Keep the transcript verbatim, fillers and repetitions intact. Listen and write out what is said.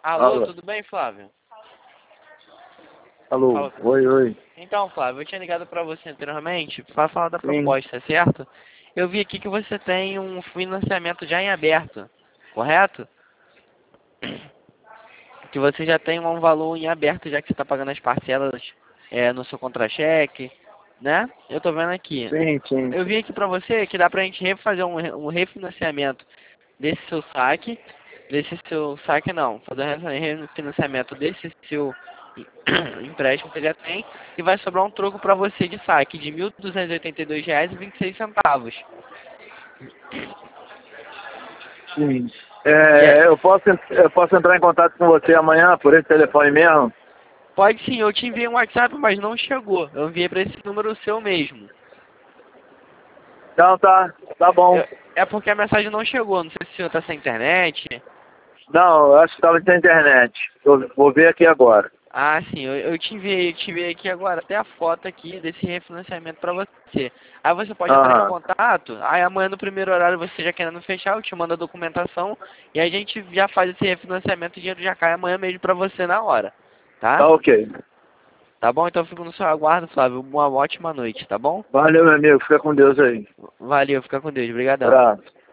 Alô, Alô. tudo bem, Flávio? Alô. Fala. Oi, oi. Então, Flávio, eu tinha ligado para você anteriormente para falar da Sim. proposta, certo? Eu vi aqui que você tem um financiamento já em aberto, correto? Que você já tem um valor em aberto, já que você está pagando as parcelas é, no seu contra-cheque, né? Eu tô vendo aqui. Sim, sim. Eu vi aqui para você que dá pra gente refazer um, re- um refinanciamento desse seu saque, desse seu saque não, fazer um refinanciamento desse seu empréstimo que você já tem e vai sobrar um troco para você de saque de mil duzentos e oitenta e dois reais e vinte e seis centavos. Sim. E é, É, eu, posso, en- eu posso entrar em contato com você amanhã por esse telefone mesmo? pode sim, eu te enviei um WhatsApp, mas não chegou. Eu enviei para esse número seu mesmo. Então tá, tá bom. Eu- é porque a mensagem não chegou, não sei se o senhor está sem internet. Não, eu acho que estava na internet. Eu vou ver aqui agora. Ah, sim, eu, eu te enviei, eu te enviei aqui agora até a foto aqui desse refinanciamento para você. Aí você pode entrar em Aham. contato, aí amanhã no primeiro horário você já querendo fechar, eu te mando a documentação e a gente já faz esse refinanciamento, o dinheiro já cai amanhã mesmo para você na hora, Tá tá? ok. Tá bom? Então eu fico no seu aguardo, Flávio. Uma ótima noite, tá bom? Valeu, meu amigo. Fica com Deus aí. Valeu, fica com Deus, brigadão. Abraço.